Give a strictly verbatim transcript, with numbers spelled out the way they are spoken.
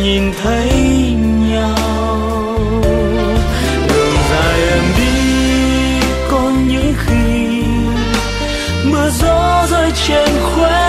nhìn thấy nhau. Đường dài em đi có những khi mưa gió rơi trên khóe